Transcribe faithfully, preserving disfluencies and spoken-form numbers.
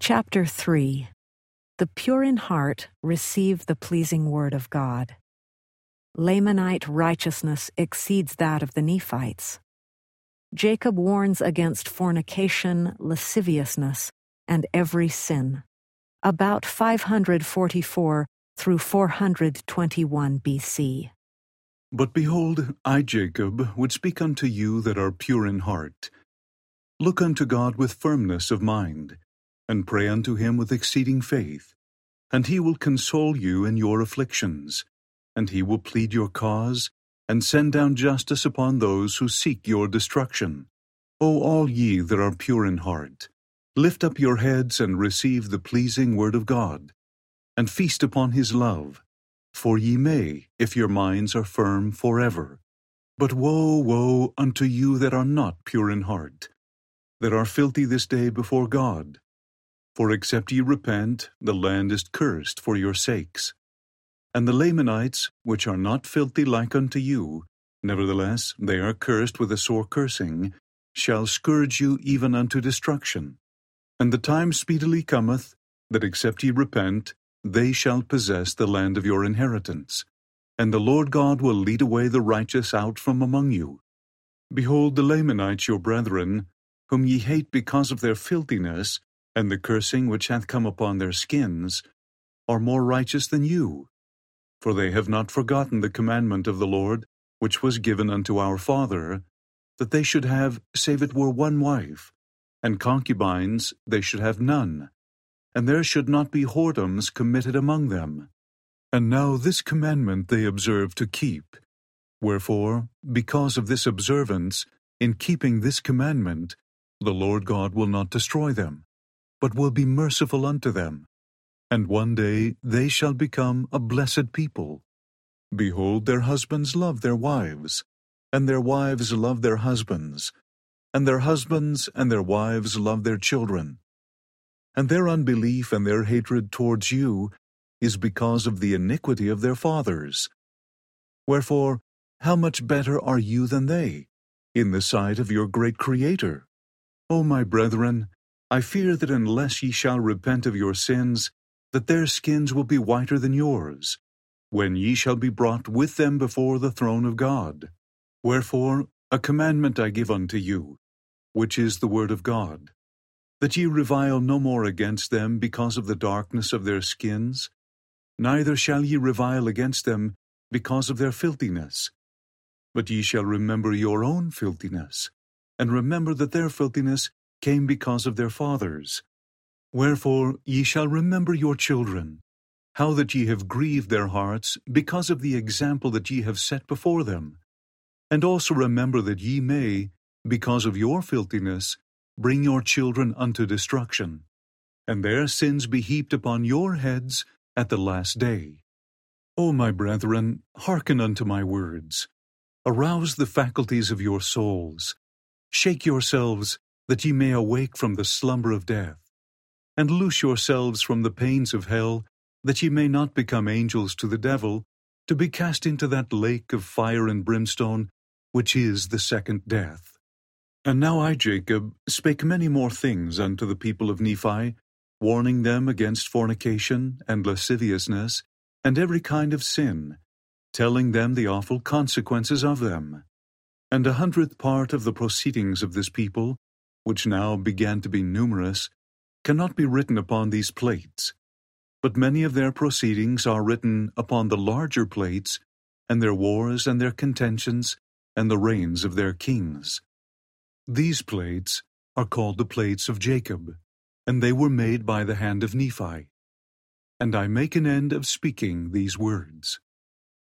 Chapter three. The pure in heart receive the pleasing word of God. Lamanite righteousness exceeds that of the Nephites. Jacob warns against fornication, lasciviousness, and every sin. About five hundred forty-four through four hundred twenty-one B C. But behold, I, Jacob, would speak unto you that are pure in heart. Look unto God with firmness of mind, and pray unto him with exceeding faith, and he will console you in your afflictions, and he will plead your cause, and send down justice upon those who seek your destruction. O all ye that are pure in heart, lift up your heads and receive the pleasing word of God, and feast upon his love, for ye may, if your minds are firm forever. But woe, woe unto you that are not pure in heart, that are filthy this day before God. For except ye repent, the land is cursed for your sakes. And the Lamanites, which are not filthy like unto you, nevertheless they are cursed with a sore cursing, shall scourge you even unto destruction. And the time speedily cometh, that except ye repent, they shall possess the land of your inheritance. And the Lord God will lead away the righteous out from among you. Behold, the Lamanites your brethren, whom ye hate because of their filthiness, and the cursing which hath come upon their skins, are more righteous than you. For they have not forgotten the commandment of the Lord, which was given unto our father, that they should have, save it were one wife, and concubines they should have none, and there should not be whoredoms committed among them. And now this commandment they observe to keep. Wherefore, because of this observance, in keeping this commandment, the Lord God will not destroy them, but will be merciful unto them. And one day they shall become a blessed people. Behold, their husbands love their wives, and their wives love their husbands, and their husbands and their wives love their children. And their unbelief and their hatred towards you is because of the iniquity of their fathers. Wherefore, how much better are you than they, in the sight of your great Creator? O my brethren, I fear that unless ye shall repent of your sins, that their skins will be whiter than yours, when ye shall be brought with them before the throne of God. Wherefore, a commandment I give unto you, which is the word of God, that ye revile no more against them because of the darkness of their skins, neither shall ye revile against them because of their filthiness. But ye shall remember your own filthiness, and remember that their filthiness came because of their fathers. Wherefore ye shall remember your children, how that ye have grieved their hearts because of the example that ye have set before them. And also remember that ye may, because of your filthiness, bring your children unto destruction, and their sins be heaped upon your heads at the last day. O my brethren, hearken unto my words. Arouse the faculties of your souls. Shake yourselves, that ye may awake from the slumber of death, and loose yourselves from the pains of hell, that ye may not become angels to the devil, to be cast into that lake of fire and brimstone, which is the second death. And now I, Jacob, spake many more things unto the people of Nephi, warning them against fornication and lasciviousness, and every kind of sin, telling them the awful consequences of them. And a hundredth part of the proceedings of this people, which now began to be numerous, cannot be written upon these plates, but many of their proceedings are written upon the larger plates, and their wars and their contentions, and the reigns of their kings. These plates are called the plates of Jacob, and they were made by the hand of Nephi. And I make an end of speaking these words.